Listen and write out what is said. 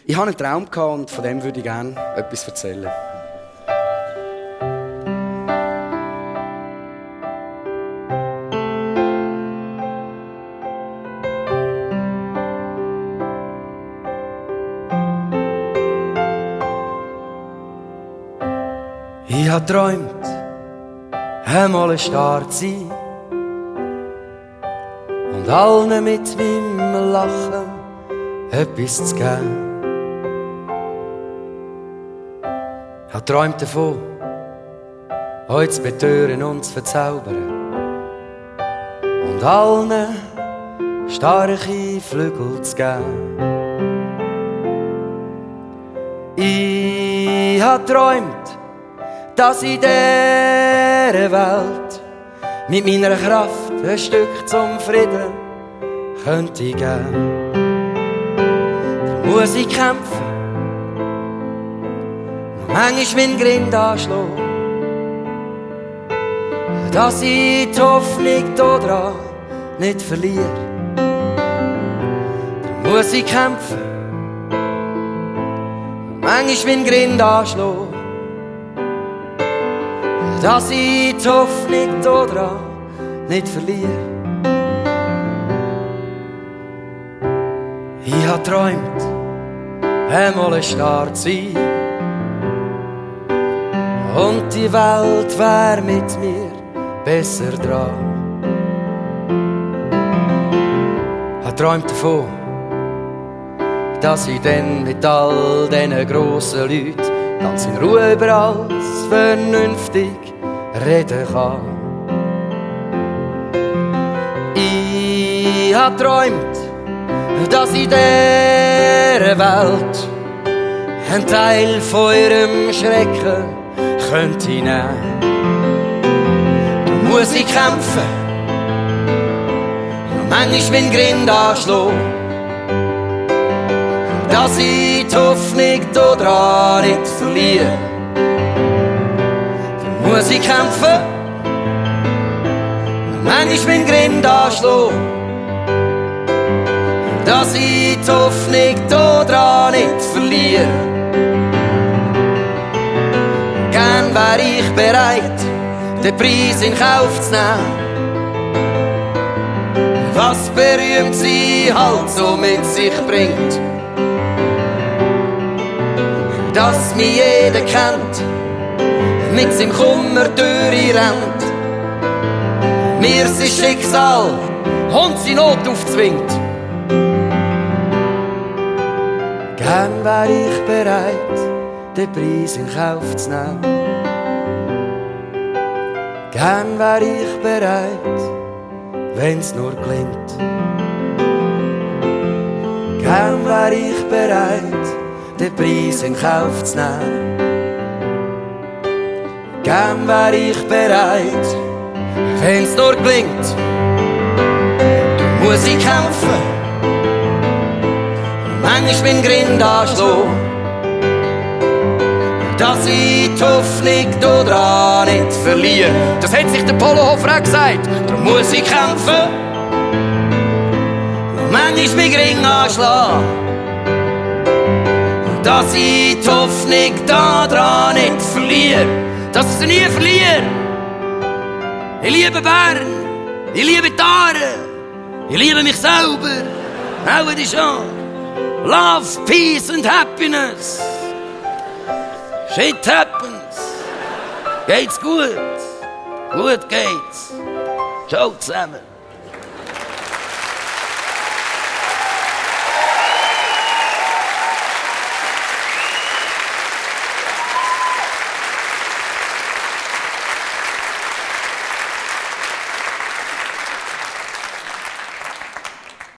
Ich hatte einen Traum und von dem würde ich gerne etwas erzählen. Ich habe geträumt, einmal ein Star zu sein und allen mit meinem Lachen etwas zu geben. Ich habe geträumt davon, euch zu betören und zu verzaubern und allen starke Flügel zu geben. Ich habe geträumt, dass in dieser Welt mit meiner Kraft ein Stück zum Frieden könnte ich geben. Da muss ich kämpfen, noch manchmal meinen Grind anschlagen, dass ich die Hoffnung daran nicht verliere. Da muss ich kämpfen, noch manchmal meinen Grind anschlagen, dass ich die Hoffnung daran nicht verliere. Ich habe geträumt, einmal ein Star zu sein und die Welt wär mit mir besser dran. Ich habe geträumt davon, dass ich dann mit all diesen grossen Leuten ganz in Ruhe über alles vernünftig reden kann. Ich habe geträumt, dass in dieser Welt ein Teil von ihrem Schrecken könnte nehmen. Da muss ich kämpfen, manchmal meinen Grind anschlagen, dass ich die Hoffnung daran nicht verliere. Da muss ich kämpfen, manchmal meinen Grind anschlagen, dass ich die Hoffnung daran nicht verliere. Gern wär ich bereit, den Preis in Kauf zu nehmen, was berühmt sie halt so mit sich bringt. Dass mich jeder kennt, mit seinem Kummer durchrennt, mir sein Schicksal und seine Not aufzwingt. Gern wär ich bereit, den Preis in Kauf zu nehmen. Gern wär ich bereit, wenn's nur gelingt. Gern wär ich bereit, den Preis in Kauf zu nehmen. Gern wär ich bereit, wenn's nur gelingt. Da muss ich kämpfen, manchmal meinen Grind anschlagen, dass ich die Hoffnung daran nicht verliere. Das hat sich der Polohofer auch gesagt. Da muss ich kämpfen, manchmal meinen Grind anschlagen, dass ich die Hoffnung daran nicht verliere. Dass ich sie nie verliere. Ich liebe Bern, ich liebe die Aare, ich liebe mich selber. Auch die schon. Love, peace and happiness. Shit happens. Geht's gut? Gut geht's. Ciao zusammen.